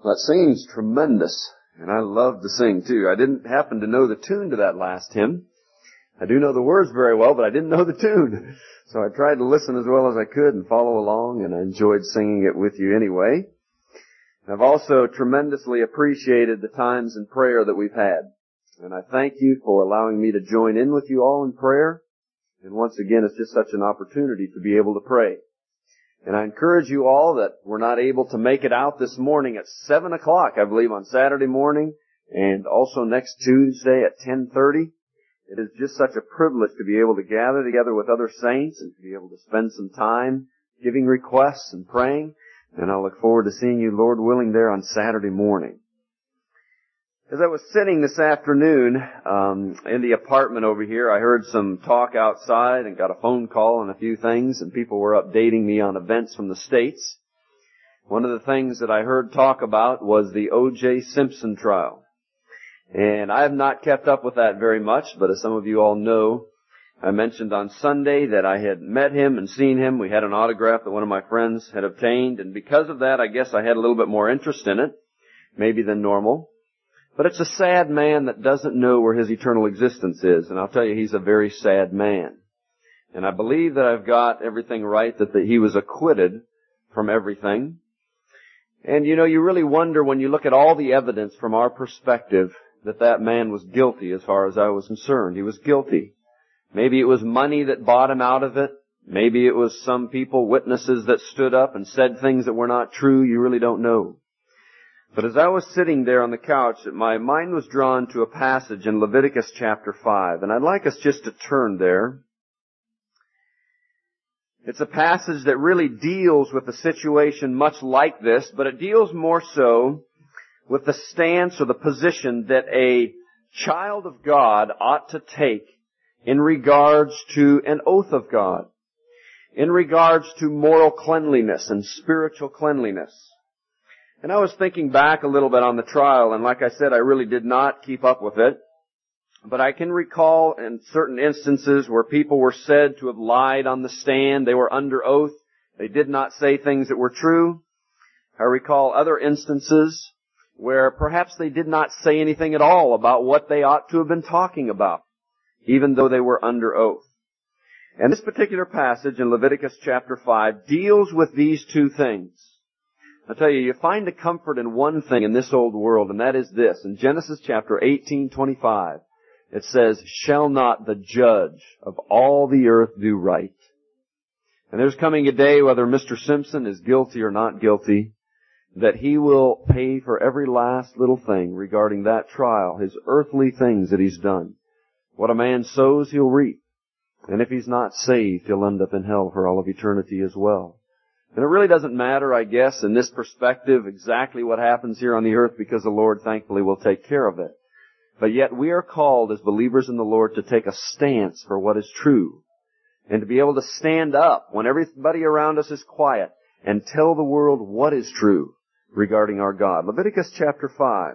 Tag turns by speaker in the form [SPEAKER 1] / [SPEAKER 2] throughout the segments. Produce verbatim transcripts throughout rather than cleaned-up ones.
[SPEAKER 1] That singing's tremendous, and I love to sing too. I didn't happen to know the tune to that last hymn. I do know the words very well, but I didn't know the tune. So I tried to listen as well as I could and follow along, and I enjoyed singing it with you anyway. I've also tremendously appreciated the times in prayer that we've had. And I thank you for allowing me to join in with you all in prayer. And once again, it's just such an opportunity to be able to pray. And I encourage you all that we're not able to make it out this morning at seven o'clock, I believe, on Saturday morning, and also next Tuesday at ten thirty. It is just such a privilege to be able to gather together with other saints and to be able to spend some time giving requests and praying. And I look forward to seeing you, Lord willing, there on Saturday morning. As I was sitting this afternoon um, in the apartment over here, I heard some talk outside and got a phone call and a few things, and people were updating me on events from the States. One of the things that I heard talk about was the O J Simpson trial. And I have not kept up with that very much, but as some of you all know, I mentioned on Sunday that I had met him and seen him. We had an autograph that one of my friends had obtained, and because of that, I guess I had a little bit more interest in it, maybe than normal. But it's a sad man that doesn't know where his eternal existence is. And I'll tell you, he's a very sad man. And I believe that I've got everything right, that the, he was acquitted from everything. And you know, you really wonder when you look at all the evidence from our perspective that that man was guilty as far as I was concerned. He was guilty. Maybe it was money that bought him out of it. Maybe it was some people, witnesses that stood up and said things that were not true. You really don't know. But as I was sitting there on the couch, my mind was drawn to a passage in Leviticus chapter five, and I'd like us just to turn there. It's a passage that really deals with a situation much like this, but it deals more so with the stance or the position that a child of God ought to take in regards to an oath of God, in regards to moral cleanliness and spiritual cleanliness. And I was thinking back a little bit on the trial, and like I said, I really did not keep up with it. But I can recall in certain instances where people were said to have lied on the stand. They were under oath. They did not say things that were true. I recall other instances where perhaps they did not say anything at all about what they ought to have been talking about, even though they were under oath. And this particular passage in Leviticus chapter five deals with these two things. I'll tell you, you find a comfort in one thing in this old world, and that is this. In Genesis chapter eighteen twenty-five, it says, "Shall not the judge of all the earth do right?" And there's coming a day, whether Mister Simpson is guilty or not guilty, that he will pay for every last little thing regarding that trial, his earthly things that he's done. What a man sows, he'll reap. And if he's not saved, he'll end up in hell for all of eternity as well. And it really doesn't matter, I guess, in this perspective, exactly what happens here on the earth, because the Lord, thankfully, will take care of it. But yet we are called as believers in the Lord to take a stance for what is true, and to be able to stand up when everybody around us is quiet and tell the world what is true regarding our God. Leviticus chapter five.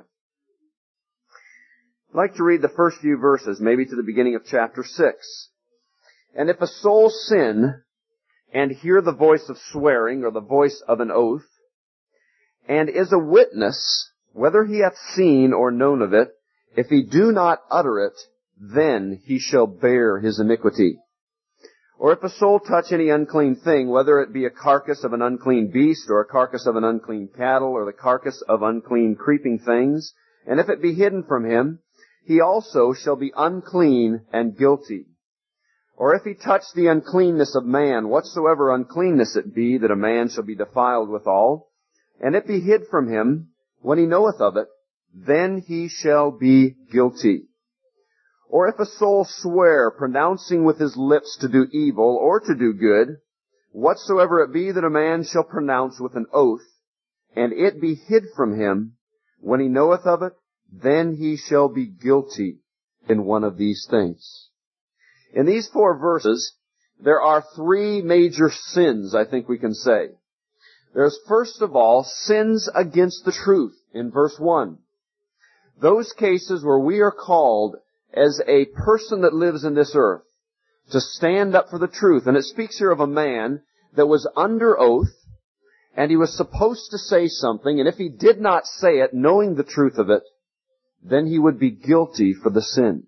[SPEAKER 1] I'd like to read the first few verses, maybe to the beginning of chapter six. "And if a soul sin, and hear the voice of swearing, or the voice of an oath, and is a witness, whether he hath seen or known of it, if he do not utter it, then he shall bear his iniquity. Or if a soul touch any unclean thing, whether it be a carcass of an unclean beast, or a carcass of an unclean cattle, or the carcass of unclean creeping things, and if it be hidden from him, he also shall be unclean and guilty. Or if he touch the uncleanness of man, whatsoever uncleanness it be, that a man shall be defiled withal, and it be hid from him, when he knoweth of it, then he shall be guilty. Or if a soul swear, pronouncing with his lips to do evil, or to do good, whatsoever it be that a man shall pronounce with an oath, and it be hid from him, when he knoweth of it, then he shall be guilty in one of these things." In these four verses, there are three major sins, I think we can say. There's first of all, sins against the truth in verse one. Those cases where we are called as a person that lives in this earth to stand up for the truth. And it speaks here of a man that was under oath, and he was supposed to say something, and if he did not say it, knowing the truth of it, then he would be guilty for the sin.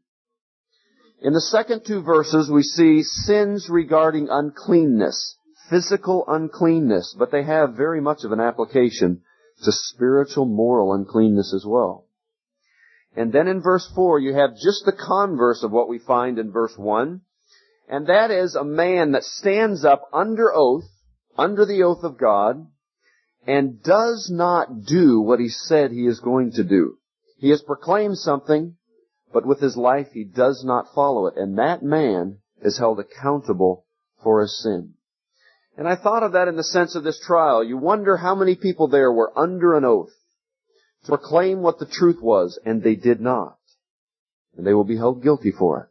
[SPEAKER 1] In the second two verses, we see sins regarding uncleanness, physical uncleanness, but they have very much of an application to spiritual, moral uncleanness as well. And then in verse four, you have just the converse of what we find in verse one, and that is a man that stands up under oath, under the oath of God, and does not do what he said he is going to do. He has proclaimed something, but with his life he does not follow it, and that man is held accountable for his sin. And I thought of that in the sense of this trial. You wonder how many people there were under an oath to proclaim what the truth was, and they did not. And they will be held guilty for it.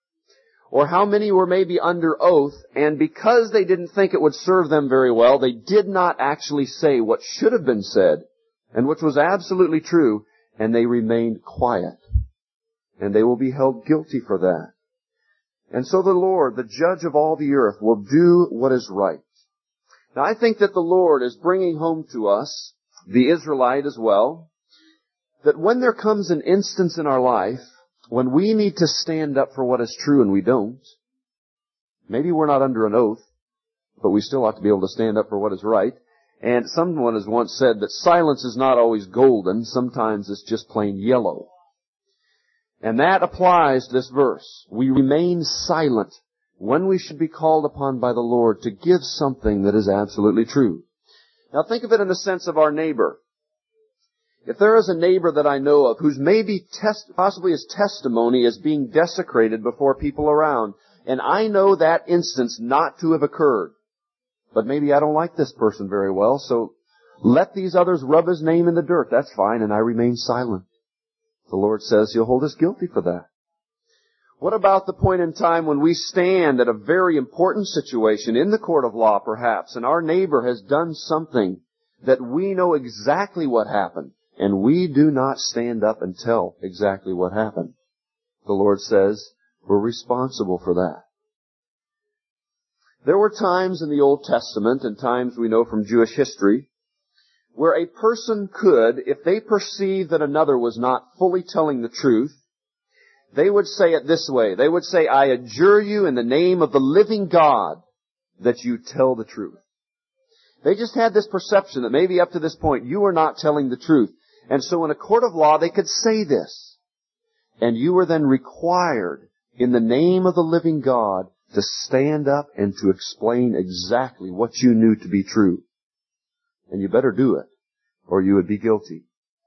[SPEAKER 1] Or how many were maybe under oath, and because they didn't think it would serve them very well, they did not actually say what should have been said, and which was absolutely true, and they remained quiet. And they will be held guilty for that. And so the Lord, the judge of all the earth, will do what is right. Now I think that the Lord is bringing home to us, the Israelite as well, that when there comes an instance in our life when we need to stand up for what is true and we don't, maybe we're not under an oath, but we still ought to be able to stand up for what is right. And someone has once said that silence is not always golden, sometimes it's just plain yellow. And that applies to this verse. We remain silent when we should be called upon by the Lord to give something that is absolutely true. Now think of it in the sense of our neighbor. If there is a neighbor that I know of whose maybe test, possibly his testimony is being desecrated before people around, and I know that instance not to have occurred, but maybe I don't like this person very well, so let these others rub his name in the dirt. That's fine, and I remain silent. The Lord says He'll hold us guilty for that. What about the point in time when we stand at a very important situation in the court of law, perhaps, and our neighbor has done something that we know exactly what happened, and we do not stand up and tell exactly what happened? The Lord says we're responsible for that. There were times in the Old Testament, and times we know from Jewish history, where a person could, if they perceived that another was not fully telling the truth, they would say it this way. They would say, I adjure you in the name of the living God that you tell the truth. They just had this perception that maybe up to this point you were not telling the truth. And so in a court of law they could say this. And you were then required in the name of the living God to stand up and to explain exactly what you knew to be true. And you better do it, or you would be guilty.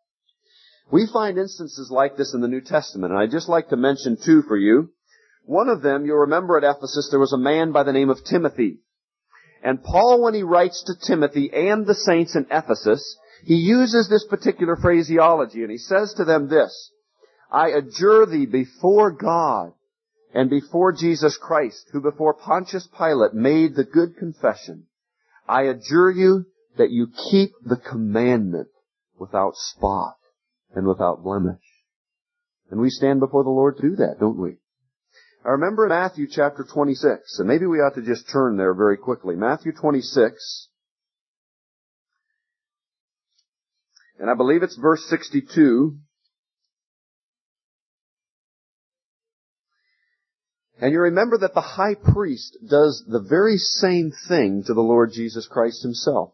[SPEAKER 1] We find instances like this in the New Testament, and I'd just like to mention two for you. One of them, you'll remember at Ephesus, there was a man by the name of Timothy. And Paul, when he writes to Timothy and the saints in Ephesus, he uses this particular phraseology, and he says to them this, I adjure thee before God and before Jesus Christ, who before Pontius Pilate made the good confession, I adjure you that you keep the commandment without spot and without blemish. And we stand before the Lord to do that, don't we? I remember in Matthew chapter twenty-six, and maybe we ought to just turn there very quickly. Matthew twenty-six, and I believe it's verse sixty-two. And you remember that the high priest does the very same thing to the Lord Jesus Christ Himself.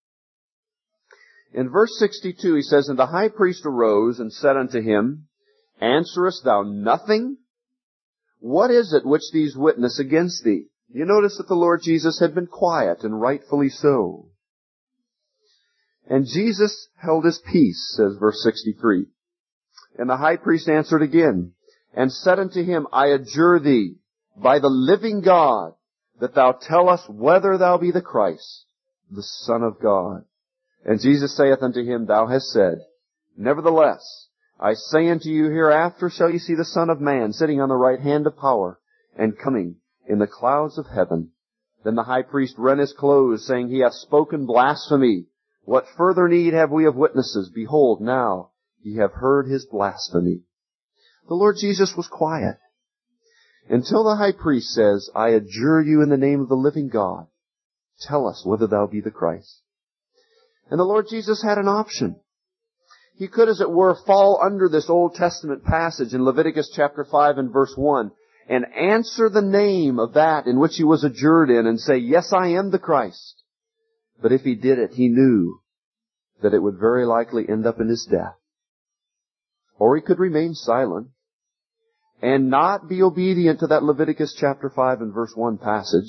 [SPEAKER 1] In verse sixty-two, he says, And the high priest arose and said unto him, Answerest thou nothing? What is it which these witness against thee? You notice that the Lord Jesus had been quiet, and rightfully so. And Jesus held his peace, says verse sixty-three. And the high priest answered again, and said unto him, I adjure thee, by the living God, that thou tell us whether thou be the Christ, the Son of God. And Jesus saith unto him, Thou hast said, Nevertheless, I say unto you, hereafter shall ye see the Son of Man sitting on the right hand of power, and coming in the clouds of heaven. Then the high priest rent his clothes, saying, He hath spoken blasphemy. What further need have we of witnesses? Behold, now ye have heard his blasphemy. The Lord Jesus was quiet until the high priest says, I adjure you in the name of the living God, tell us whether thou be the Christ. And the Lord Jesus had an option. He could, as it were, fall under this Old Testament passage in Leviticus chapter five and verse one and answer the name of that in which he was adjured in and say, yes, I am the Christ. But if he did it, he knew that it would very likely end up in his death. Or he could remain silent and not be obedient to that Leviticus chapter five and verse one passage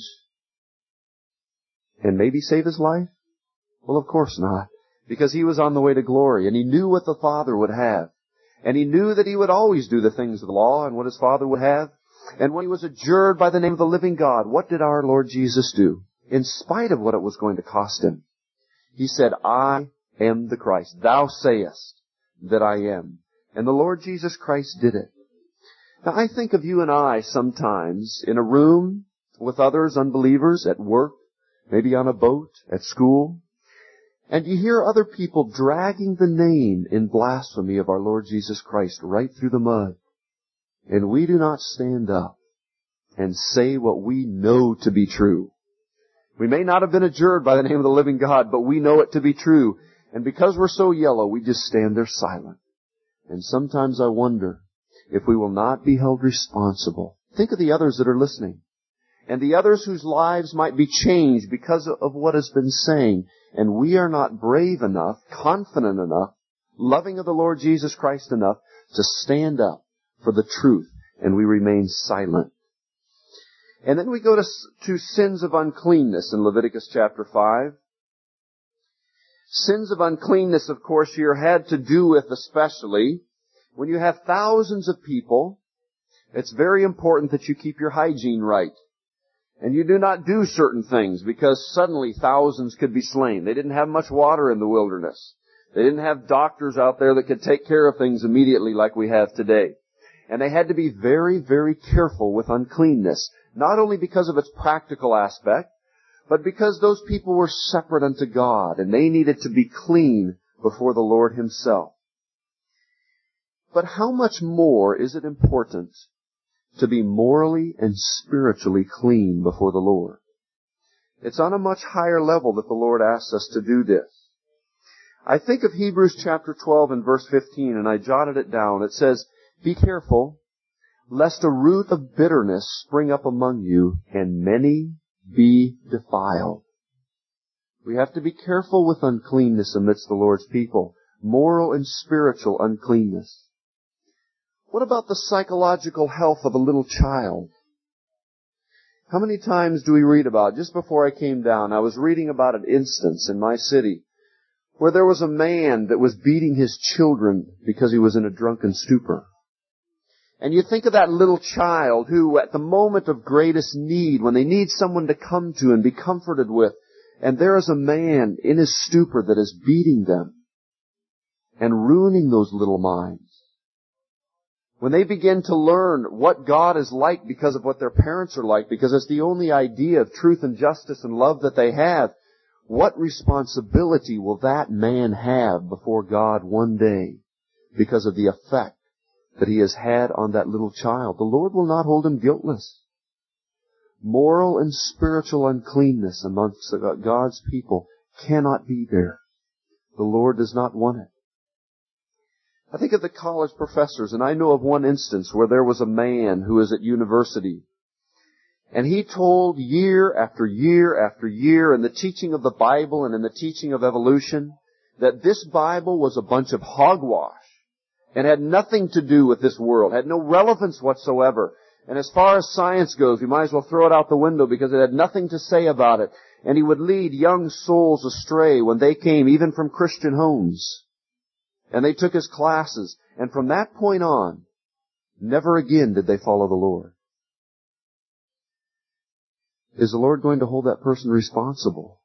[SPEAKER 1] and maybe save his life. Well, of course not, because he was on the way to glory and he knew what the Father would have. And he knew that he would always do the things of the law and what his Father would have. And when he was adjured by the name of the living God, what did our Lord Jesus do? In spite of what it was going to cost him, he said, I am the Christ. Thou sayest that I am. And the Lord Jesus Christ did it. Now, I think of you and I sometimes in a room with others, unbelievers, at work, maybe on a boat, at school, and you hear other people dragging the name in blasphemy of our Lord Jesus Christ right through the mud. And we do not stand up and say what we know to be true. We may not have been adjured by the name of the living God, but we know it to be true. And because we're so yellow, we just stand there silent. And sometimes I wonder if we will not be held responsible. Think of the others that are listening. And the others whose lives might be changed because of what has been saying. And we are not brave enough, confident enough, loving of the Lord Jesus Christ enough to stand up for the truth. And we remain silent. And then we go to, to sins of uncleanness in Leviticus chapter five. Sins of uncleanness, of course, here had to do with especially when you have thousands of people, it's very important that you keep your hygiene right. And you do not do certain things because suddenly thousands could be slain. They didn't have much water in the wilderness. They didn't have doctors out there that could take care of things immediately like we have today. And they had to be very, very careful with uncleanness, not only because of its practical aspect, but because those people were separate unto God and they needed to be clean before the Lord Himself. But how much more is it important to be morally and spiritually clean before the Lord? It's on a much higher level that the Lord asks us to do this. I think of Hebrews chapter twelve and verse fifteen, and I jotted it down. It says, be careful, lest a root of bitterness spring up among you, and many be defiled. We have to be careful with uncleanness amidst the Lord's people, moral and spiritual uncleanness. What about the psychological health of a little child? How many times do we read about, just before I came down, I was reading about an instance in my city where there was a man that was beating his children because he was in a drunken stupor. And you think of that little child who, at the moment of greatest need, when they need someone to come to and be comforted with, and there is a man in his stupor that is beating them and ruining those little minds. When they begin to learn what God is like because of what their parents are like, because it's the only idea of truth and justice and love that they have, what responsibility will that man have before God one day because of the effect that he has had on that little child? The Lord will not hold him guiltless. Moral and spiritual uncleanness amongst God's people cannot be there. The Lord does not want it. I think of the college professors, and I know of one instance where there was a man who was at university, and he told year after year after year in the teaching of the Bible and in the teaching of evolution that this Bible was a bunch of hogwash and had nothing to do with this world, had no relevance whatsoever. And as far as science goes, we might as well throw it out the window because it had nothing to say about it. And he would lead young souls astray when they came even from Christian homes. And they took his classes. And from that point on, never again did they follow the Lord. Is the Lord going to hold that person responsible?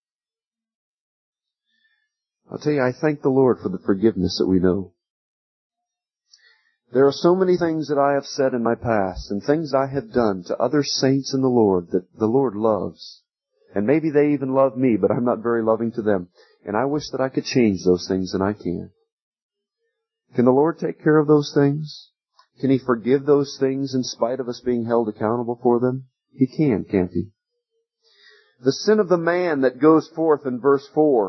[SPEAKER 1] I'll tell you, I thank the Lord for the forgiveness that we know. There are so many things that I have said in my past and things I have done to other saints in the Lord that the Lord loves. And maybe they even love me, but I'm not very loving to them. And I wish that I could change those things, and I can. Can the Lord take care of those things? Can He forgive those things in spite of us being held accountable for them? He can, can't He? The sin of the man that goes forth in verse four,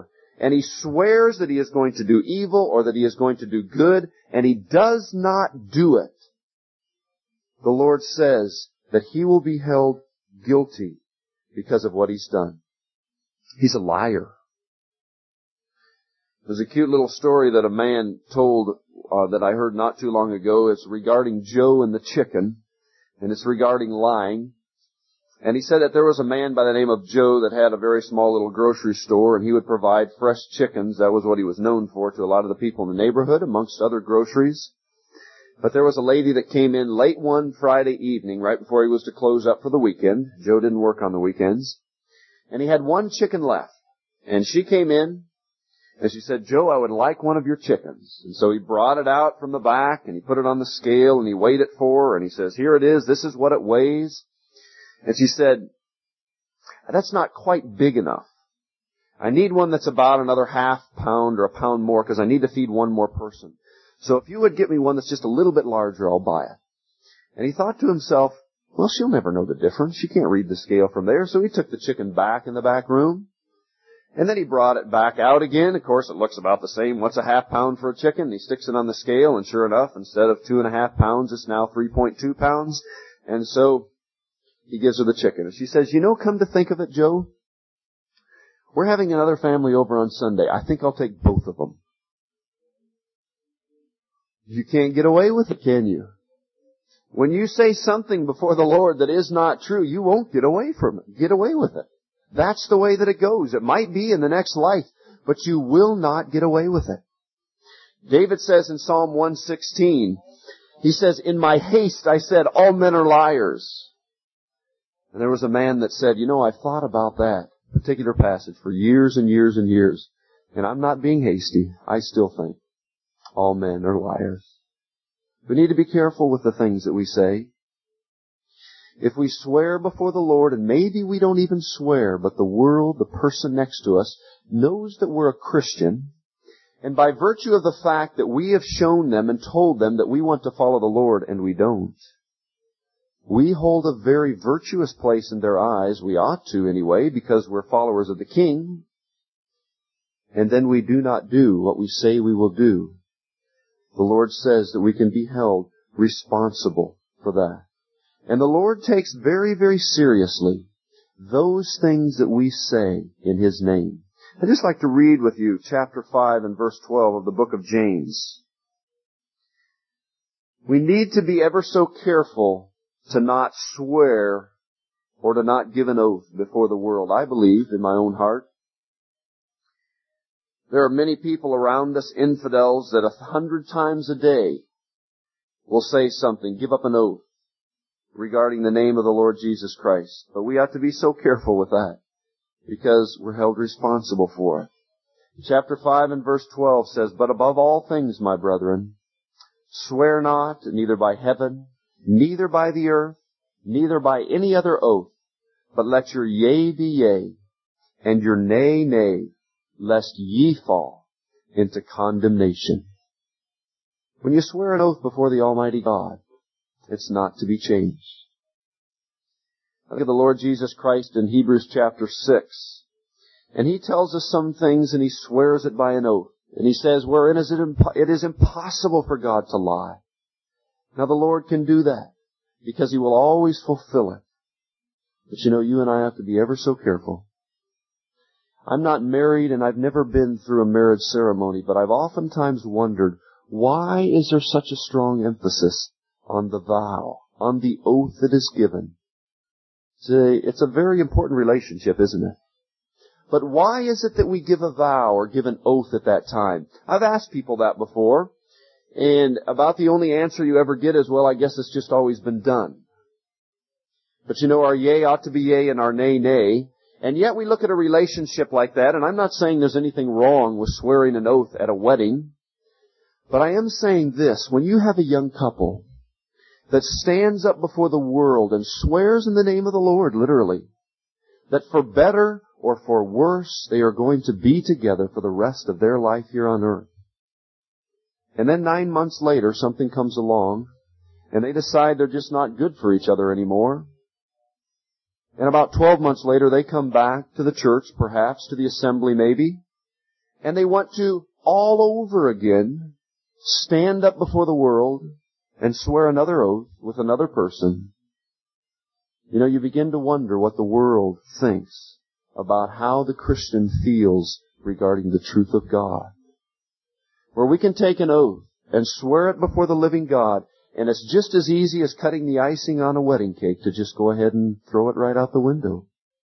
[SPEAKER 1] and he swears that he is going to do evil or that he is going to do good, and he does not do it, the Lord says that he will be held guilty because of what he's done. He's a liar. There's a cute little story that a man told uh, that I heard not too long ago. It's regarding Joe and the chicken, and it's regarding lying. And he said that there was a man by the name of Joe that had a very small little grocery store, and he would provide fresh chickens. That was what he was known for to a lot of the people in the neighborhood, amongst other groceries. But there was a lady that came in late one Friday evening, right before he was to close up for the weekend. Joe didn't work on the weekends. And he had one chicken left. And she came in, and she said, "Joe, I would like one of your chickens." And so he brought it out from the back, and he put it on the scale, and he weighed it for her, and he says, "Here it is. This is what it weighs." And she said, "That's not quite big enough. I need one that's about another half pound or a pound more because I need to feed one more person. So if you would get me one that's just a little bit larger, I'll buy it." And he thought to himself, well, she'll never know the difference. She can't read the scale from there. So he took the chicken back in the back room. And then he brought it back out again. Of course, it looks about the same. What's a half pound for a chicken? And he sticks it on the scale, and sure enough, instead of two and a half pounds, it's now three point two pounds. And so he gives her the chicken. And she says, "You know, come to think of it, Joe, we're having another family over on Sunday. I think I'll take both of them." You can't get away with it, can you? When you say something before the Lord that is not true, you won't get away from it. Get away with it. That's the way that it goes. It might be in the next life, but you will not get away with it. David says in Psalm one sixteen, he says, "In my haste I said, all men are liars." And there was a man that said, "You know, I've thought about that particular passage for years and years and years, and I'm not being hasty. I still think all men are liars." We need to be careful with the things that we say. If we swear before the Lord, and maybe we don't even swear, but the world, the person next to us, knows that we're a Christian, and by virtue of the fact that we have shown them and told them that we want to follow the Lord, and we don't, we hold a very virtuous place in their eyes. We ought to anyway, because we're followers of the King. And then we do not do what we say we will do. The Lord says that we can be held responsible for that. And the Lord takes very, very seriously those things that we say in His name. I'd just like to read with you chapter five and verse twelve of the book of James. We need to be ever so careful to not swear or to not give an oath before the world. I believe in my own heart there are many people around us, infidels, that a hundred times a day will say something, give up an oath regarding the name of the Lord Jesus Christ. But we ought to be so careful with that because we're held responsible for it. Chapter five and verse twelve says, "But above all things, my brethren, swear not, neither by heaven, neither by the earth, neither by any other oath, but let your yea be yea, and your nay, nay, lest ye fall into condemnation." When you swear an oath before the Almighty God, it's not to be changed. Look at the Lord Jesus Christ in Hebrews chapter six. And He tells us some things and He swears it by an oath. And He says, wherein is it, impo- it is impossible for God to lie. Now the Lord can do that because He will always fulfill it. But you know, you and I have to be ever so careful. I'm not married and I've never been through a marriage ceremony, but I've oftentimes wondered, why is there such a strong emphasis on the vow, on the oath that is given? It's a, it's a very important relationship, isn't it? But why is it that we give a vow or give an oath at that time? I've asked people that before, and about the only answer you ever get is, well, I guess it's just always been done. But you know, our yea ought to be yea and our nay, nay. And yet we look at a relationship like that, and I'm not saying there's anything wrong with swearing an oath at a wedding, but I am saying this: when you have a young couple that stands up before the world and swears in the name of the Lord, literally, that for better or for worse, they are going to be together for the rest of their life here on earth. And then nine months later, something comes along, and they decide they're just not good for each other anymore. And about twelve months later, they come back to the church, perhaps to the assembly maybe, And they want to, all over again, stand up before the world and swear another oath with another person. You know, you begin to wonder what the world thinks about how the Christian feels regarding the truth of God. Where we can take an oath and swear it before the living God, and it's just as easy as cutting the icing on a wedding cake to just go ahead and throw it right out the window.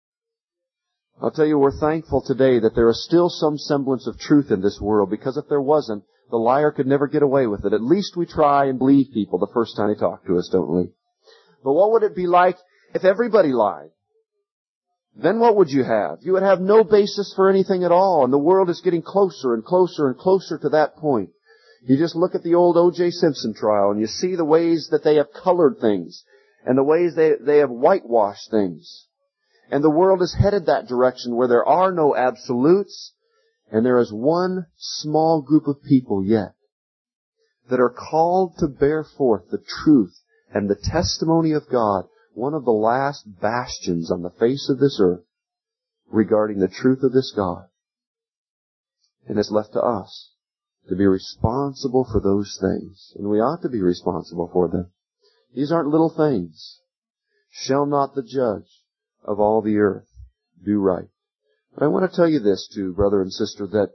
[SPEAKER 1] I'll tell you, we're thankful today that there is still some semblance of truth in this world, because if there wasn't, the liar could never get away with it. At least we try and believe people the first time they talk to us, don't we? But what would it be like if everybody lied? Then what would you have? You would have no basis for anything at all, and the world is getting closer and closer and closer to that point. You just look at the old O J Simpson trial, and you see the ways that they have colored things, and the ways they, they have whitewashed things. And the world is headed that direction where there are no absolutes, and there is one small group of people yet that are called to bear forth the truth and the testimony of God, one of the last bastions on the face of this earth regarding the truth of this God. And it's left to us to be responsible for those things. And we ought to be responsible for them. These aren't little things. Shall not the judge of all the earth do right? But I want to tell you this too, brother and sister, that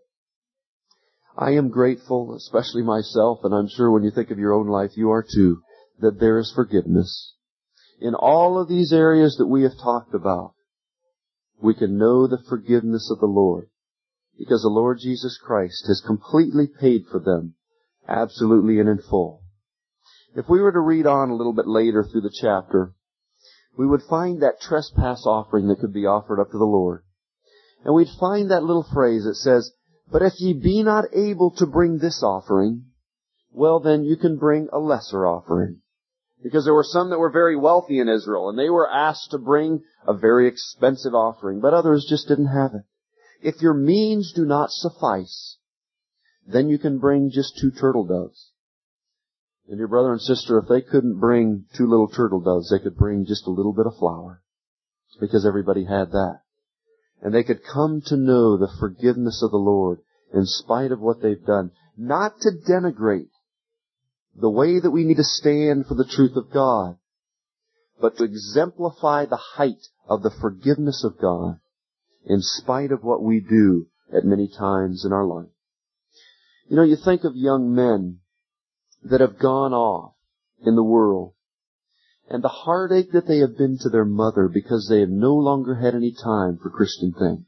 [SPEAKER 1] I am grateful, especially myself, and I'm sure when you think of your own life, you are too, that there is forgiveness. In all of these areas that we have talked about, we can know the forgiveness of the Lord, because the Lord Jesus Christ has completely paid for them, absolutely and in full. If we were to read on a little bit later through the chapter, we would find that trespass offering that could be offered up to the Lord. And we'd find that little phrase that says, "But if ye be not able to bring this offering, well then you can bring a lesser offering." Because there were some that were very wealthy in Israel, and they were asked to bring a very expensive offering, but others just didn't have it. If your means do not suffice, then you can bring just two turtle doves. And your brother and sister, if they couldn't bring two little turtle doves, they could bring just a little bit of flour, because everybody had that. And they could come to know the forgiveness of the Lord in spite of what they've done. Not to denigrate the way that we need to stand for the truth of God, but to exemplify the height of the forgiveness of God in spite of what we do at many times in our life. You know, you think of young men that have gone off in the world, and the heartache that they have been to their mother because they have no longer had any time for Christian things.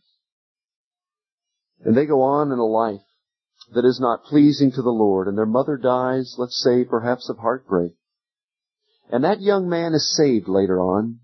[SPEAKER 1] And they go on in a life that is not pleasing to the Lord, and their mother dies, let's say, perhaps of heartbreak. And that young man is saved later on.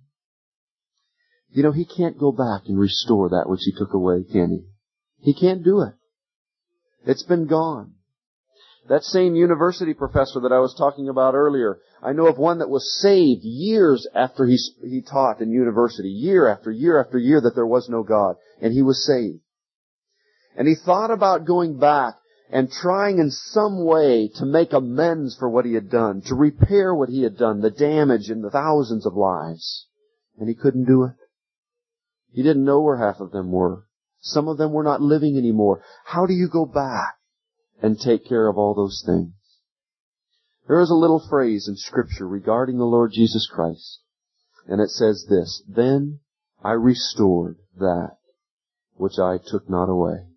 [SPEAKER 1] You know, he can't go back and restore that which he took away, can he? He can't do it. It's been gone. That same university professor that I was talking about earlier, I know of one that was saved years after he, he taught in university, year after year after year that there was no God, and he was saved. And he thought about going back and trying in some way to make amends for what he had done, to repair what he had done, the damage in the thousands of lives. And he couldn't do it. He didn't know where half of them were. Some of them were not living anymore. How do you go back and take care of all those things? There is a little phrase in Scripture regarding the Lord Jesus Christ, and it says this, "Then I restored that which I took not away."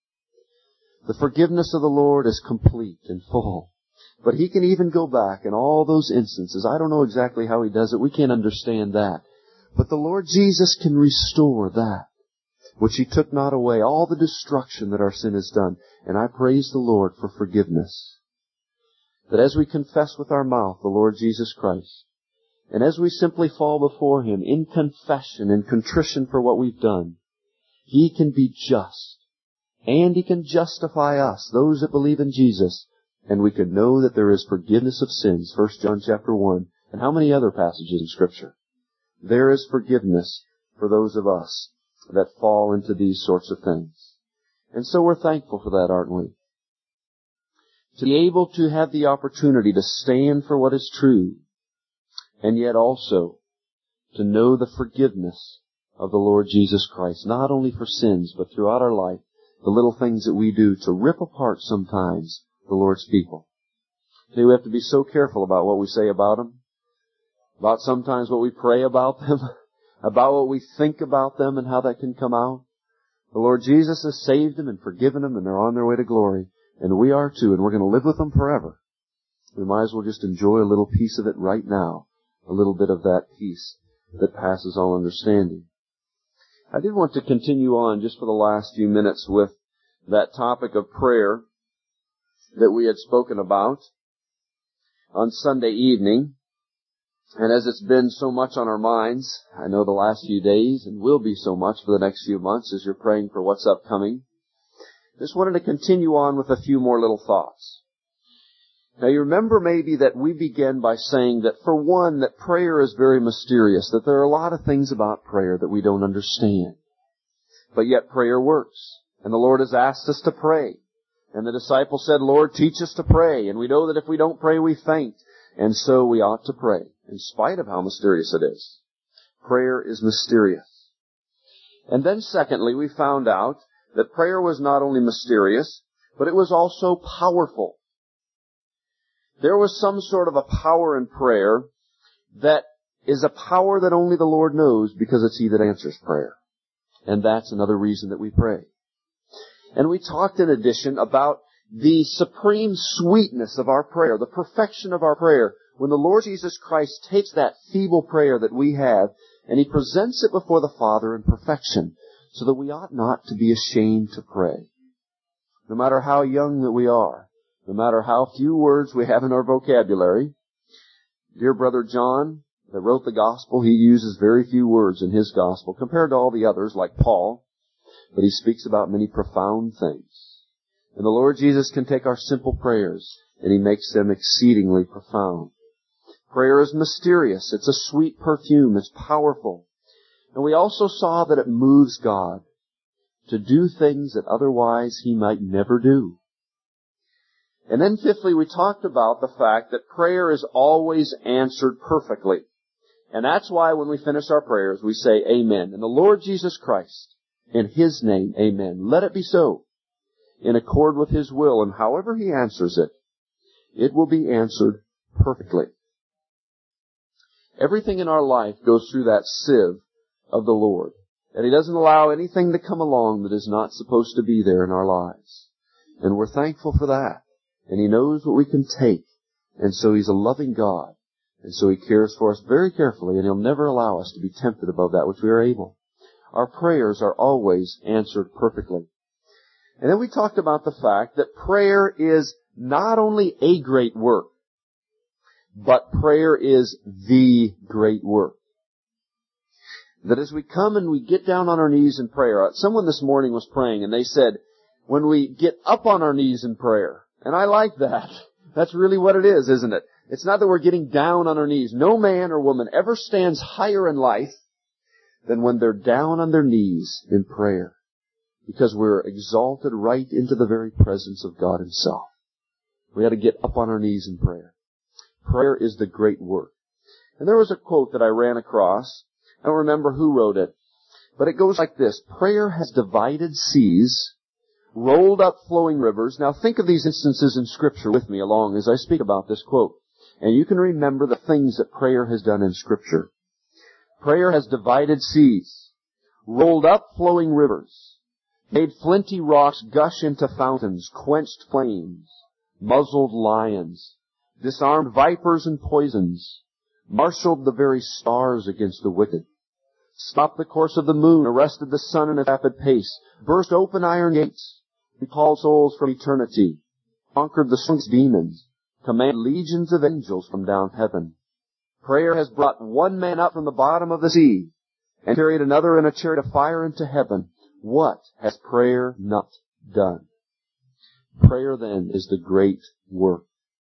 [SPEAKER 1] The forgiveness of the Lord is complete and full, but He can even go back in all those instances. I don't know exactly how He does it. We can't understand that. But the Lord Jesus can restore that which He took not away, all the destruction that our sin has done. And I praise the Lord for forgiveness. That as we confess with our mouth the Lord Jesus Christ, and as we simply fall before Him in confession and contrition for what we've done, He can be just. And He can justify us, those that believe in Jesus, and we can know that there is forgiveness of sins, First John chapter one, and how many other passages in Scripture. There is forgiveness for those of us that fall into these sorts of things. And so we're thankful for that, aren't we? To be able to have the opportunity to stand for what is true, and yet also to know the forgiveness of the Lord Jesus Christ, not only for sins, but throughout our life, the little things that we do to rip apart sometimes the Lord's people. See, we have to be so careful about what we say about them, about sometimes what we pray about them, about what we think about them and how that can come out. The Lord Jesus has saved them and forgiven them, and they're on their way to glory. And we are too, and we're going to live with them forever. We might as well just enjoy a little piece of it right now, a little bit of that peace that passes all understanding. I did want to continue on just for the last few minutes with that topic of prayer that we had spoken about on Sunday evening. And as it's been so much on our minds, I know the last few days, and will be so much for the next few months as you're praying for what's upcoming, just wanted to continue on with a few more little thoughts. Now you remember maybe that we began by saying that for one, that prayer is very mysterious, that there are a lot of things about prayer that we don't understand. But yet prayer works. And the Lord has asked us to pray. And the disciples said, Lord, teach us to pray. And we know that if we don't pray, we faint. And so we ought to pray, in spite of how mysterious it is. Prayer is mysterious. And then secondly, we found out that prayer was not only mysterious, but it was also powerful. There was some sort of a power in prayer that is a power that only the Lord knows, because it's He that answers prayer. And that's another reason that we pray. And we talked in addition about the supreme sweetness of our prayer, the perfection of our prayer, when the Lord Jesus Christ takes that feeble prayer that we have and He presents it before the Father in perfection, so that we ought not to be ashamed to pray. No matter how young that we are, no matter how few words we have in our vocabulary, dear Brother John, that wrote the Gospel, he uses very few words in his Gospel compared to all the others, like Paul, but he speaks about many profound things. And the Lord Jesus can take our simple prayers, and He makes them exceedingly profound. Prayer is mysterious. It's a sweet perfume. It's powerful. And we also saw that it moves God to do things that otherwise He might never do. And then fifthly, we talked about the fact that prayer is always answered perfectly. And that's why when we finish our prayers, we say, Amen. In the Lord Jesus Christ, in His name, Amen. Let it be so, in accord with His will, and however He answers it, it will be answered perfectly. Everything in our life goes through that sieve of the Lord, and He doesn't allow anything to come along that is not supposed to be there in our lives. And we're thankful for that. And He knows what we can take. And so He's a loving God. And so He cares for us very carefully, and He'll never allow us to be tempted above that which we are able. Our prayers are always answered perfectly. And then we talked about the fact that prayer is not only a great work, but prayer is the great work. That as we come and we get down on our knees in prayer, someone this morning was praying and they said, when we get up on our knees in prayer, and I like that. That's really what it is, isn't it? It's not that we're getting down on our knees. No man or woman ever stands higher in life than when they're down on their knees in prayer, because we're exalted right into the very presence of God Himself. We got to get up on our knees in prayer. Prayer is the great work. And there was a quote that I ran across. I don't remember who wrote it, but it goes like this: prayer has divided seas, rolled up flowing rivers. Now think of these instances in Scripture with me along as I speak about this quote. And you can remember the things that prayer has done in Scripture. Prayer has divided seas, rolled up flowing rivers, made flinty rocks gush into fountains, quenched flames, muzzled lions, disarmed vipers and poisons, marshaled the very stars against the wicked, stopped the course of the moon, arrested the sun in its rapid pace, burst open iron gates, recalled souls from eternity, conquered the Sphinx demons, commanded legions of angels from down heaven. Prayer has brought one man up from the bottom of the sea and carried another in a chariot of fire into heaven. What has prayer not done? Prayer, then, is the great work.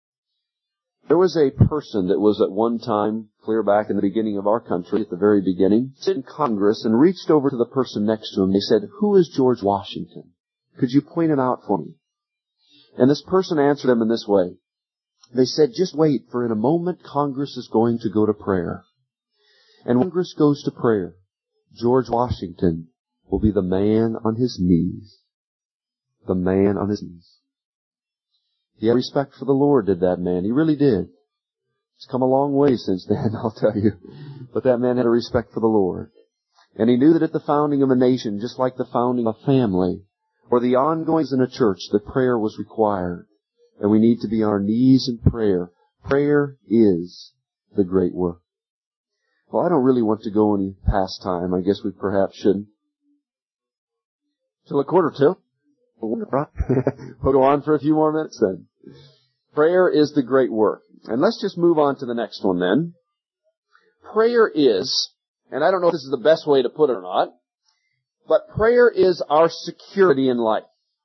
[SPEAKER 1] There was a person that was at one time, clear back in the beginning of our country, at the very beginning, sitting in Congress and reached over to the person next to him. They said, "Who is George Washington? Could you point him out for me?" And this person answered him in this way. They said, "Just wait, for in a moment Congress is going to go to prayer. And when Congress goes to prayer, George Washington will be the man on his knees." the man on his knees. He had respect for the Lord, did that man. He really did. It's come a long way since then, I'll tell you. But that man had a respect for the Lord. And he knew that at the founding of a nation, just like the founding of a family, or the ongoings in a church, that prayer was required. And we need to be on our knees in prayer. Prayer is the great work. Well, I don't really want to go any past time. I guess we perhaps shouldn't. Till a quarter till. We'll go on for a few more minutes then. Prayer is the great work. And let's just move on to the next one then. Prayer is, and I don't know if this is the best way to put it or not, but prayer is our security in life.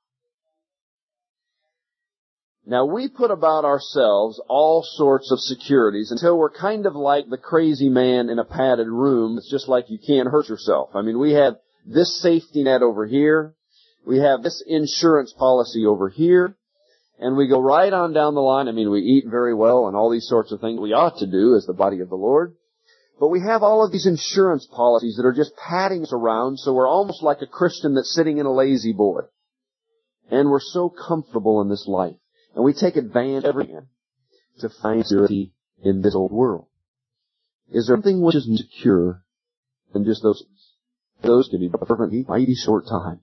[SPEAKER 1] Now, we put about ourselves all sorts of securities until we're kind of like the crazy man in a padded room. It's just like you can't hurt yourself. I mean, we have this safety net over here. We have this insurance policy over here. And we go right on down the line. I mean, we eat very well and all these sorts of things we ought to do as the body of the Lord. But we have all of these insurance policies that are just patting us around, so we're almost like a Christian that's sitting in a lazy boy. And we're so comfortable in this life. And we take advantage of everything to find security in this old world. Is there something which is more secure than just those? Those can be perfect in a mighty short time.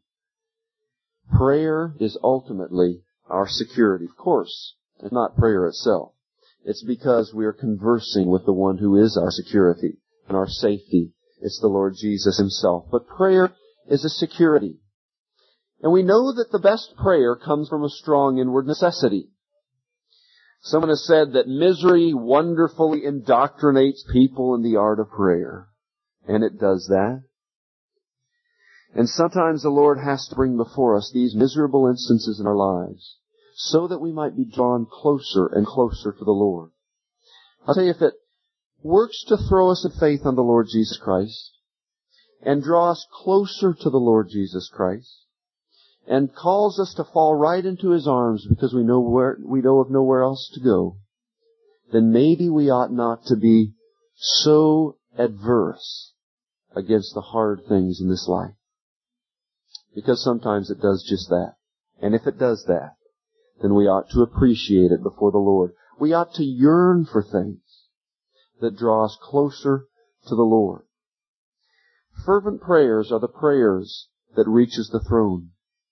[SPEAKER 1] Prayer is ultimately our security. Of course, it's not prayer itself. It's because we are conversing with the one who is our security and our safety. It's the Lord Jesus Himself. But prayer is a security. And we know that the best prayer comes from a strong inward necessity. Someone has said that misery wonderfully indoctrinates people in the art of prayer. And it does that. And sometimes the Lord has to bring before us these miserable instances in our lives so that we might be drawn closer and closer to the Lord. I'll tell you, if it works to throw us in faith on the Lord Jesus Christ and draw us closer to the Lord Jesus Christ and calls us to fall right into His arms because we know where we know of nowhere else to go, then maybe we ought not to be so adverse against the hard things in this life. Because sometimes it does just that. And if it does that, then we ought to appreciate it before the Lord. We ought to yearn for things that draw us closer to the Lord. Fervent prayers are the prayers that reaches the throne.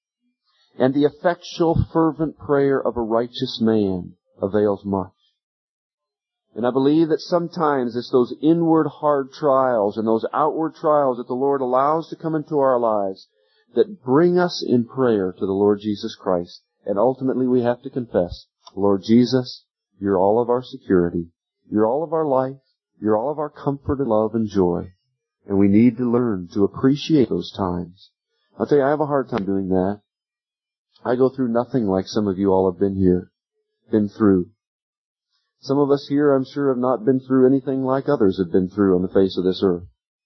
[SPEAKER 1] And the effectual fervent prayer of a righteous man avails much. And I believe that sometimes it's those inward hard trials and those outward trials that the Lord allows to come into our lives that bring us in prayer to the Lord Jesus Christ. And ultimately we have to confess, Lord Jesus, You're all of our security. You're all of our life. You're all of our comfort and love and joy. And we need to learn to appreciate those times. I'll tell you, I have a hard time doing that. I go through nothing like some of you all have been here, been through. Some of us here, I'm sure, have not been through anything like others have been through on the face of this earth.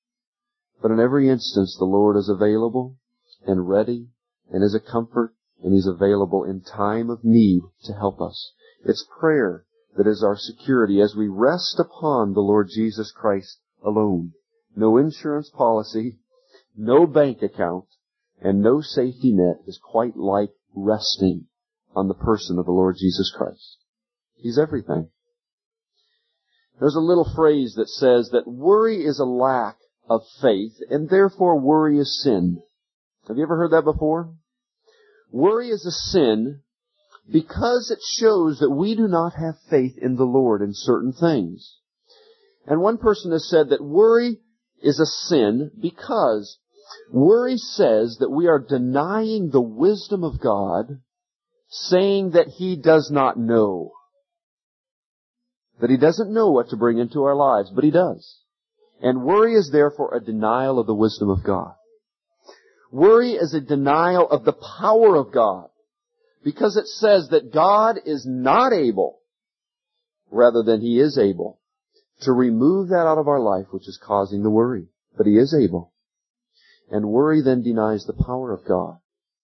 [SPEAKER 1] But in every instance, the Lord is available and ready and is a comfort, and He's available in time of need to help us. It's prayer that is our security as we rest upon the Lord Jesus Christ alone. No insurance policy, no bank account, and no safety net is quite like resting on the person of the Lord Jesus Christ. He's everything. There's a little phrase that says that worry is a lack of faith, and therefore worry is sin. Have you ever heard that before? Worry is a sin because it shows that we do not have faith in the Lord in certain things. And one person has said that worry is a sin because worry says that we are denying the wisdom of God, saying that He does not know. That He doesn't know what to bring into our lives, but He does. And worry is therefore a denial of the wisdom of God. Worry is a denial of the power of God, because it says that God is not able, rather than He is able, to remove that out of our life which is causing the worry. But He is able. And worry then denies the power of God.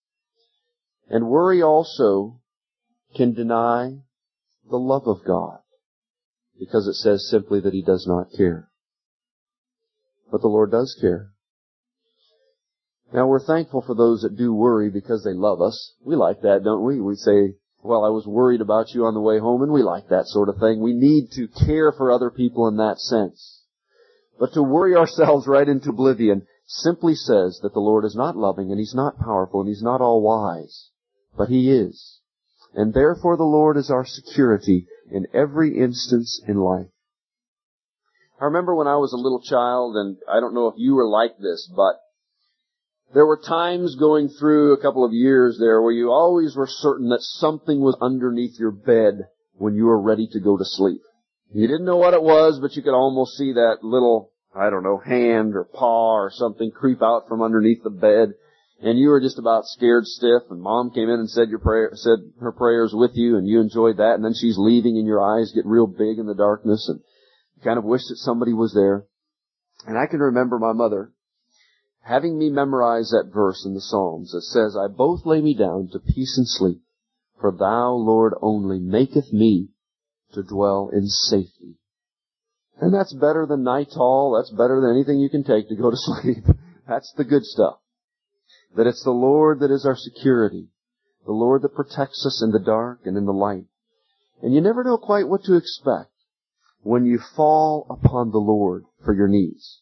[SPEAKER 1] And worry also can deny the love of God, because it says simply that He does not care. But the Lord does care. Now, we're thankful for those that do worry because they love us. We like that, don't we? We say, well, I was worried about you on the way home, and we like that sort of thing. We need to care for other people in that sense. But to worry ourselves right into oblivion simply says that the Lord is not loving, and He's not powerful, and He's not all-wise. But He is. And therefore the Lord is our security in every instance in life. I remember when I was a little child, and I don't know if you were like this, but there were times going through a couple of years there where you always were certain that something was underneath your bed when you were ready to go to sleep. You didn't know what it was, but you could almost see that little, I don't know, hand or paw or something creep out from underneath the bed. And you were just about scared stiff, and Mom came in and said your prayer, said her prayers with you, and you enjoyed that, and then she's leaving and your eyes get real big in the darkness, and you kind of wish that somebody was there. And I can remember my mother having me memorize that verse in the Psalms that says, I both lay me down to peace and sleep, for Thou, Lord, only maketh me to dwell in safety. And that's better than Nitol. That's better than anything you can take to go to sleep. That's the good stuff. That it's the Lord that is our security, the Lord that protects us in the dark and in the light. And you never know quite what to expect when you fall upon the Lord for your needs.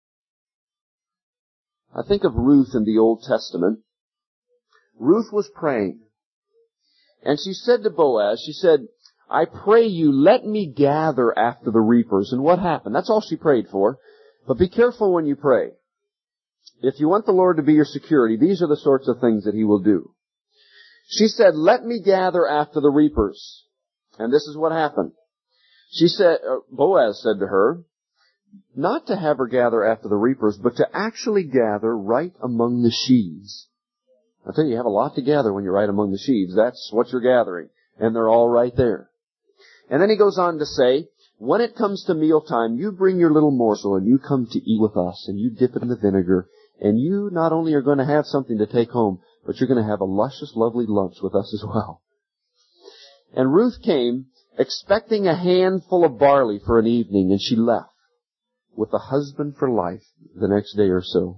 [SPEAKER 1] I think of Ruth in the Old Testament. Ruth was praying, and she said to Boaz, she said, I pray you, let me gather after the reapers. And what happened? That's all she prayed for. But be careful when you pray. If you want the Lord to be your security, these are the sorts of things that He will do. She said, let me gather after the reapers. And this is what happened. She said, uh, Boaz said to her, not to have her gather after the reapers, but to actually gather right among the sheaves. I tell you, you have a lot to gather when you're right among the sheaves. That's what you're gathering. And they're all right there. And then he goes on to say, when it comes to mealtime, you bring your little morsel and you come to eat with us, and you dip it in the vinegar, and you not only are going to have something to take home, but you're going to have a luscious, lovely lunch with us as well. And Ruth came expecting a handful of barley for an evening, and she left with a husband for life the next day or so.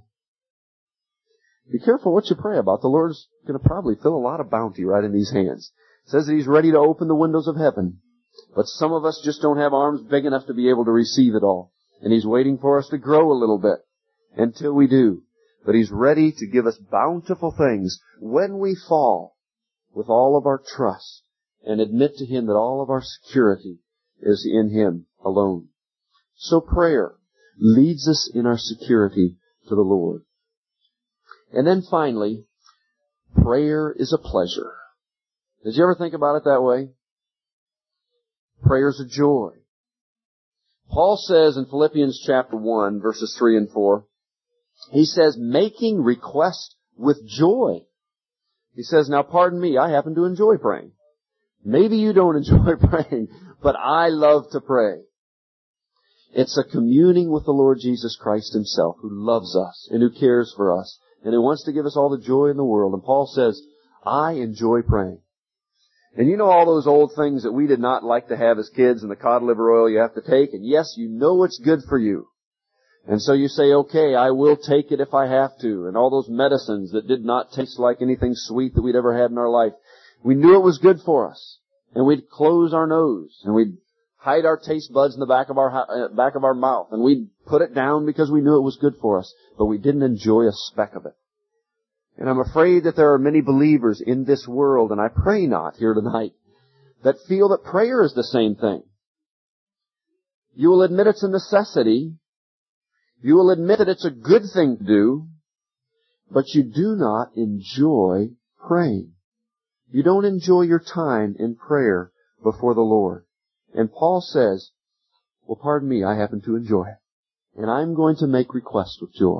[SPEAKER 1] Be careful what you pray about. The Lord's going to probably fill a lot of bounty right in these hands. It says that He's ready to open the windows of heaven. But some of us just don't have arms big enough to be able to receive it all. And He's waiting for us to grow a little bit until we do. But He's ready to give us bountiful things when we fall with all of our trust and admit to Him that all of our security is in Him alone. So prayer leads us in our security to the Lord. And then finally, prayer is a pleasure. Did you ever think about it that way? Prayer's a joy. Paul says in Philippians chapter one, verses three and four, he says, making request with joy. He says, now pardon me, I happen to enjoy praying. Maybe you don't enjoy praying, but I love to pray. It's a communing with the Lord Jesus Christ Himself, who loves us and who cares for us and who wants to give us all the joy in the world. And Paul says, I enjoy praying. And you know all those old things that we did not like to have as kids, and the cod liver oil you have to take, and yes, you know it's good for you. And so you say, okay, I will take it if I have to. And all those medicines that did not taste like anything sweet that we'd ever had in our life. We knew it was good for us. And we'd close our nose, and we'd hide our taste buds in the back of our, uh, back of our mouth, and we'd put it down because we knew it was good for us, but we didn't enjoy a speck of it. And I'm afraid that there are many believers in this world, and I pray not here tonight, that feel that prayer is the same thing. You will admit it's a necessity. You will admit that it's a good thing to do, but you do not enjoy praying. You don't enjoy your time in prayer before the Lord. And Paul says, well, pardon me, I happen to enjoy it. And I'm going to make request with joy.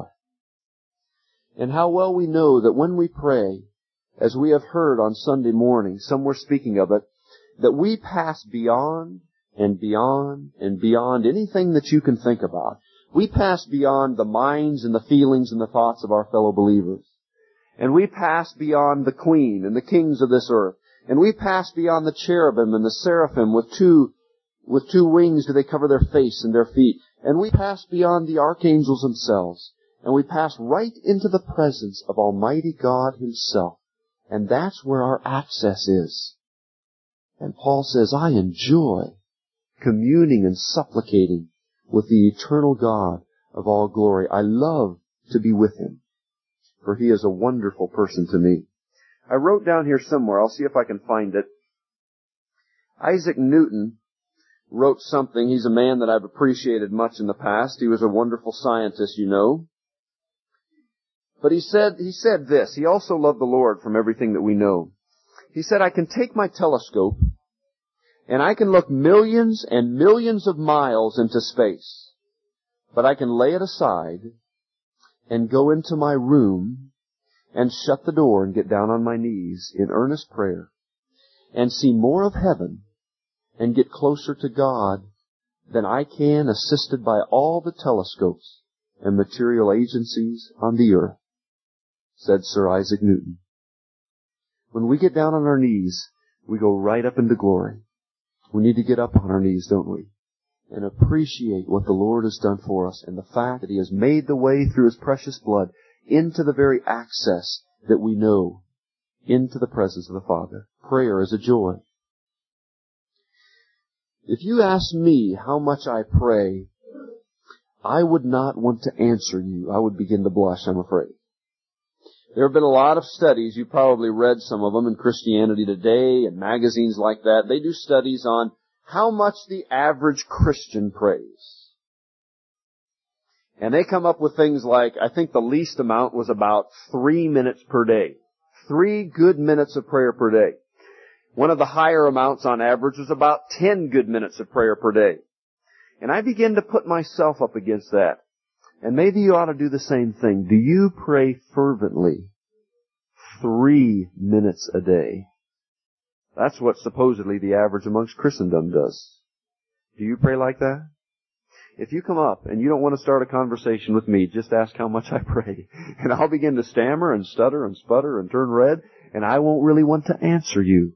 [SPEAKER 1] And how well we know that when we pray, as we have heard on Sunday morning, some were speaking of it, that we pass beyond and beyond and beyond anything that you can think about. We pass beyond the minds and the feelings and the thoughts of our fellow believers. And we pass beyond the queen and the kings of this earth. And we pass beyond the cherubim and the seraphim with two, with two wings do they cover their face and their feet. And we pass beyond the archangels themselves.
[SPEAKER 2] and we pass right into the presence of Almighty God Himself. And that's where our access is. And Paul says, I enjoy communing and supplicating with the eternal God of all glory. I love to be with Him, for He is a wonderful person to me. I wrote down here somewhere, I'll see if I can find it. Isaac Newton wrote something. He's a man that I've appreciated much in the past. He was a wonderful scientist, you know. But he said, he said this. He also loved the Lord from everything that we know. He said, I can take my telescope and I can look millions and millions of miles into space, but I can lay it aside and go into my room and shut the door and get down on my knees in earnest prayer and see more of heaven and get closer to God than I can assisted by all the telescopes and material agencies on the earth, said Sir Isaac Newton. When we get down on our knees, we go right up into glory. We need to get up on our knees, don't we? And appreciate what the Lord has done for us and the fact that He has made the way through His precious blood into the very access that we know, into the presence of the Father. Prayer is a joy. If you ask me how much I pray, I would not want to answer you. I would begin to blush, I'm afraid. There have been a lot of studies, you've probably read some of them in Christianity Today and magazines like that. They do studies on how much the average Christian prays. And they come up with things like, I think the least amount was about three minutes per day. Three good minutes of prayer per day. One of the higher amounts on average was about ten good minutes of prayer per day. And I begin to put myself up against that. And maybe you ought to do the same thing. Do you pray fervently three minutes a day? That's what supposedly the average amongst Christendom does. Do you pray like that? If you come up and you don't want to start a conversation with me, just ask how much I pray. And I'll begin to stammer and stutter and sputter and turn red, and I won't really want to answer you.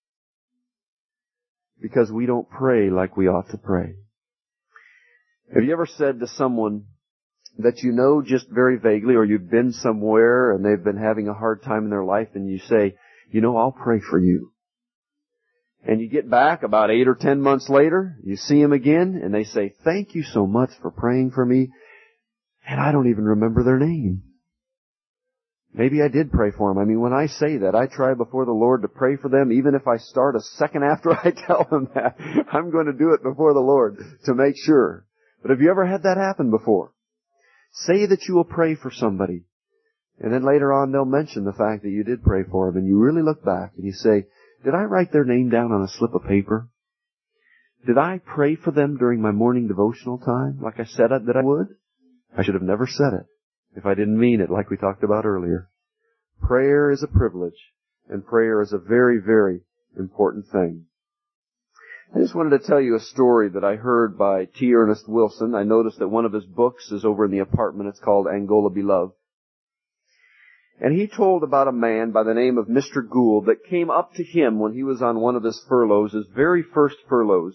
[SPEAKER 2] Because we don't pray like we ought to pray. Have you ever said to someone that you know just very vaguely, or you've been somewhere and they've been having a hard time in their life, and you say, you know, I'll pray for you. And you get back about eight or ten months later, you see them again, and they say, thank you so much for praying for me. And I don't even remember their name. Maybe I did pray for them. I mean, when I say that, I try before the Lord to pray for them, even if I start a second after I tell them that. I'm going to do it before the Lord to make sure. But have you ever had that happen before? Say that you will pray for somebody, and then later on they'll mention the fact that you did pray for them, and you really look back and you say, did I write their name down on a slip of paper? Did I pray for them during my morning devotional time like I said that I would? I should have never said it if I didn't mean it like we talked about earlier. Prayer is a privilege, and prayer is a very, very important thing. I just wanted to tell you a story that I heard by T. Ernest Wilson. I noticed that one of his books is over in the apartment. It's called Angola Beloved. And he told about a man by the name of Mister Gould that came up to him when he was on one of his furloughs, his very first furloughs.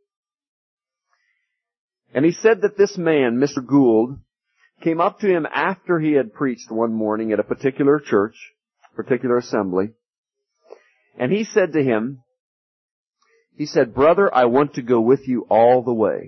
[SPEAKER 2] And he said that this man, Mister Gould, came up to him after he had preached one morning at a particular church, particular assembly. And he said to him, he said, brother, I want to go with you all the way.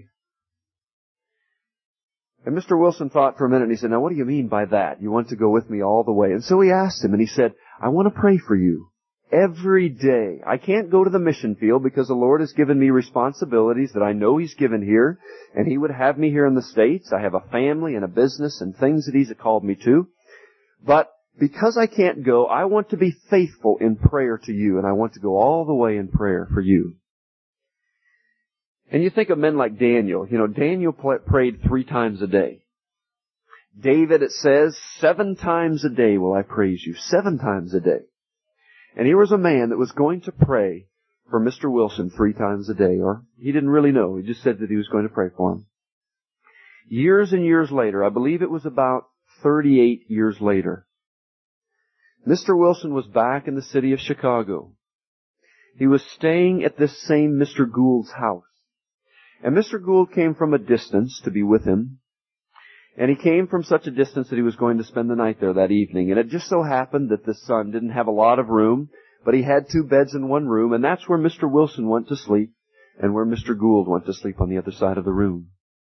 [SPEAKER 2] And Mister Wilson thought for a minute, and he said, now what do you mean by that? You want to go with me all the way? And so he asked him, and he said, I want to pray for you every day. I can't go to the mission field because the Lord has given me responsibilities that I know He's given here, and He would have me here in the States. I have a family and a business and things that He's called me to. But because I can't go, I want to be faithful in prayer to you, and I want to go all the way in prayer for you. And you think of men like Daniel. You know, Daniel prayed three times a day. David, it says, seven times a day will I praise you. Seven times a day. And here was a man that was going to pray for Mister Wilson three times a day, or he didn't really know. He just said that he was going to pray for him. Years and years later, I believe it was about thirty-eight years later, Mister Wilson was back in the city of Chicago. He was staying at this same Mister Gould's house. And Mister Gould came from a distance to be with him.
[SPEAKER 1] And he came from such a distance that he was going to spend the night there that evening. And it just so happened that this son didn't have a lot of room, but he had two beds in one room, and that's where Mister Wilson went to sleep, and where Mister Gould went to sleep on the other side of the room.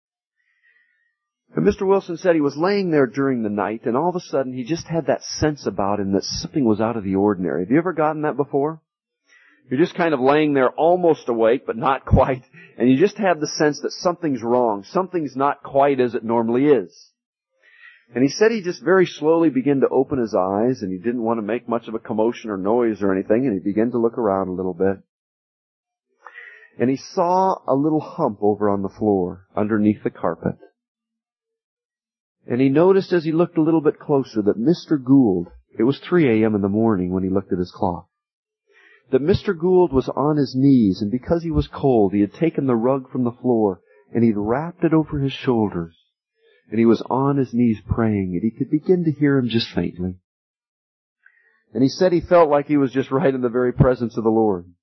[SPEAKER 1] And Mister Wilson said he was laying there during the night, and all of a sudden he just had that sense about him that something was out of the ordinary. Have you ever gotten that before? You're just kind of laying there almost awake, but not quite, and you just have the sense that something's wrong. Something's not quite as it normally is. And he said he just very slowly began to open his eyes, and he didn't want to make much of a commotion or noise or anything, and he began to look around a little bit. And he saw a little hump over on the floor underneath the carpet. And he noticed as he looked a little bit closer that Mister Gould, it was three a.m. in the morning when he looked at his clock, that Mister Gould was on his knees, and because he was cold, he had taken the rug from the floor, and he'd wrapped it over his shoulders, and he was on his knees praying, and he could begin to hear him just faintly. And he said he felt like he was just right in the very presence of the Lord.